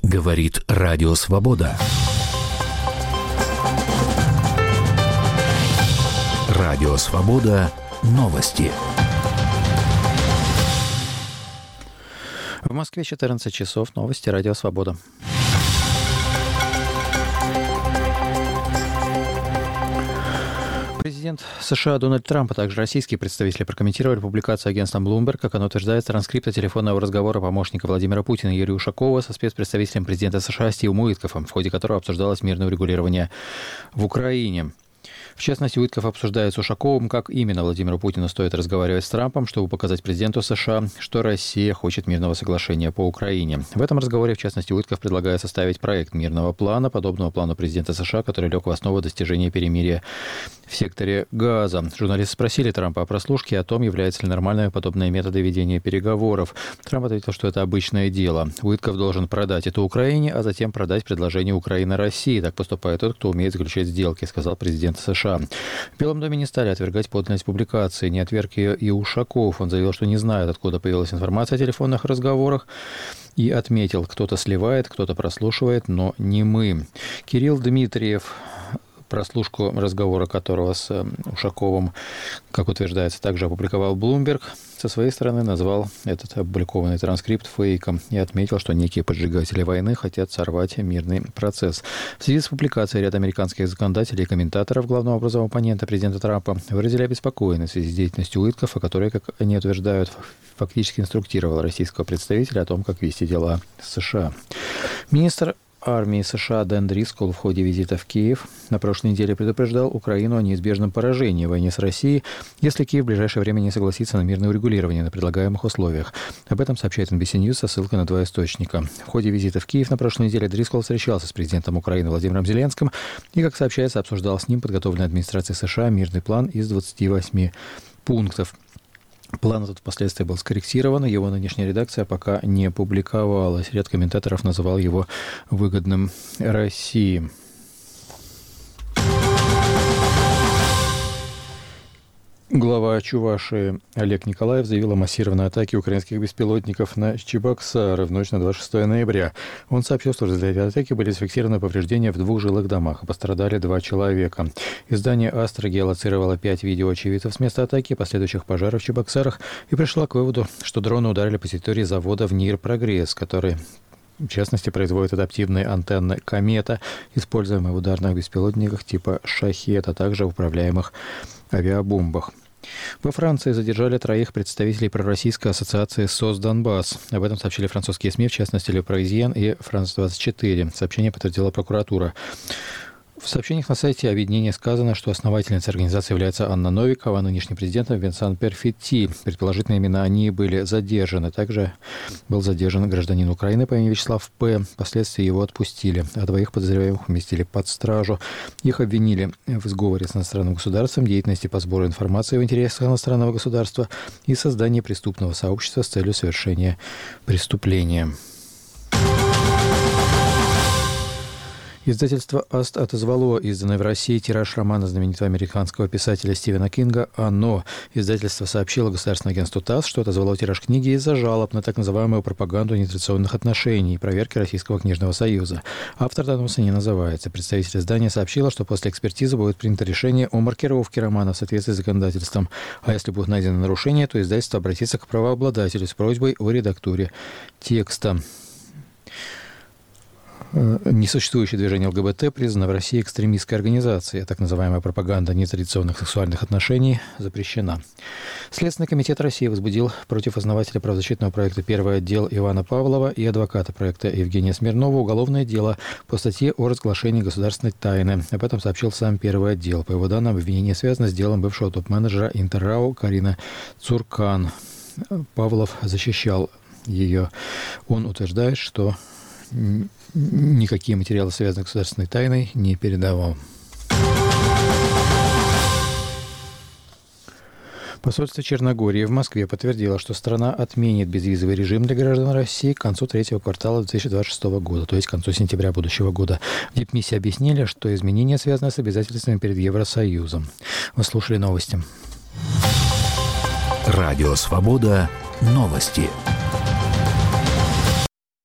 Говорит Радио Свобода. Радио Свобода. Новости. В Москве 14 часов. Новости Радио Свобода. Президент США Дональд Трамп, а также российские представители прокомментировали публикацию агентством Bloomberg, как оно утверждает, транскрипта телефонного разговора помощника Владимира Путина Юрия Ушакова со спецпредставителем президента США Стивом Уиткофом, в ходе которого обсуждалось мирное урегулирование в Украине. В частности, Уиткоф обсуждает с Ушаковым, как именно Владимиру Путину стоит разговаривать с Трампом, чтобы показать президенту США, что Россия хочет мирного соглашения по Украине. В этом разговоре, в частности, Уиткоф предлагает составить проект мирного плана, подобного плану президента США, который лег в основу достижения перемирия в секторе Газа. Журналисты спросили Трампа о прослушке и о том, являются ли нормальными подобные методы ведения переговоров. Трамп ответил, что это обычное дело. Уиткоф должен продать это Украине, а затем продать предложение Украины России. Так поступает тот, кто умеет заключать сделки, сказал президент США. В Белом доме не стали отвергать подлинность публикации. Не отверг ее и Ушаков. Он заявил, что не знает, откуда появилась информация о телефонных разговорах, и отметил, кто-то сливает, кто-то прослушивает, но не мы. Кирилл Дмитриев, прослушку разговора которого с Ушаковым, как утверждается, также опубликовал Bloomberg, со своей стороны назвал этот опубликованный транскрипт фейком и отметил, что некие поджигатели войны хотят сорвать мирный процесс. В связи с публикацией ряд американских законодателей и комментаторов, главного образового оппонента президента Трампа, выразили обеспокоенность в связи с деятельностью Уиткофа, который, как они утверждают, фактически инструктировал российского представителя о том, как вести дела с США. Министр армии США Дэн Дрискол в ходе визита в Киев на прошлой неделе предупреждал Украину о неизбежном поражении в войне с Россией, если Киев в ближайшее время не согласится на мирное урегулирование на предлагаемых условиях. Об этом сообщает NBC News со ссылкой на два источника. В ходе визита в Киев на прошлой неделе Дрискол встречался с президентом Украины Владимиром Зеленским и, как сообщается, обсуждал с ним подготовленный администрацией США мирный план из 28 пунктов. План этот впоследствии был скорректирован, его нынешняя редакция пока не публиковалась. Ряд комментаторов называл его выгодным России. Глава Чувашии Олег Николаев заявил о массированной атаке украинских беспилотников на Чебоксары в ночь на 26 ноября. Он сообщил, что в результате атаки были зафиксированы повреждения в 2 жилых домах, и пострадали 2 человека. Издание «Астра» геолоцировало 5 видеоочевидцев с места атаки и последующих пожаров в Чебоксарах и пришла к выводу, что дроны ударили по территории завода «ВНИР Прогресс», который, в частности, производит адаптивные антенны «Комета», используемые в ударных беспилотниках типа «Шахед», а также в управляемых авиабомбах. Во Франции задержали 3 представителей пророссийской ассоциации «СОС Донбасс». Об этом сообщили французские СМИ, в частности, «Le Parisien» и «France 24». Сообщение подтвердила прокуратура. В сообщениях на сайте объединения сказано, что основательницей организации является Анна Новикова, а нынешним президентом Винсан Перфетти. Предположительно, именно они были задержаны. Также был задержан гражданин Украины по имени Вячеслав П. Впоследствии его отпустили, а 2 подозреваемых уместили под стражу. Их обвинили в сговоре с иностранным государством, деятельности по сбору информации в интересах иностранного государства и создании преступного сообщества с целью совершения преступления. Издательство «Аст» отозвало изданный в России тираж романа знаменитого американского писателя Стивена Кинга «Оно». Издательство сообщило государственному агентству ТАСС, что отозвало тираж книги из-за жалоб на так называемую пропаганду нетрадиционных отношений и проверки Российского книжного союза. Автор доноса не называется. Представитель издания сообщила, что после экспертизы будет принято решение о маркировке романа в соответствии с законодательством. А если будут найдены нарушения, то издательство обратится к правообладателю с просьбой о редактуре текста. Несуществующее движение ЛГБТ признано в России экстремистской организацией, а так называемая пропаганда нетрадиционных сексуальных отношений запрещена. Следственный комитет России возбудил против основателя правозащитного проекта «Первый отдел» Ивана Павлова и адвоката проекта Евгения Смирнова уголовное дело по статье о разглашении государственной тайны. Об этом сообщил сам Первый отдел. По его данным, обвинение связано с делом бывшего топ-менеджера Интеррау Карины Цуркан. Павлов защищал ее. Он утверждает, что никакие материалы, связанные с государственной тайной, не передавал. Посольство Черногории в Москве подтвердило, что страна отменит безвизовый режим для граждан России к концу 3-го квартала 2026 года, то есть к концу сентября будущего года. В дипмиссии объяснили, что изменения связаны с обязательствами перед Евросоюзом. Вы слушали новости. Радио Свобода. Новости.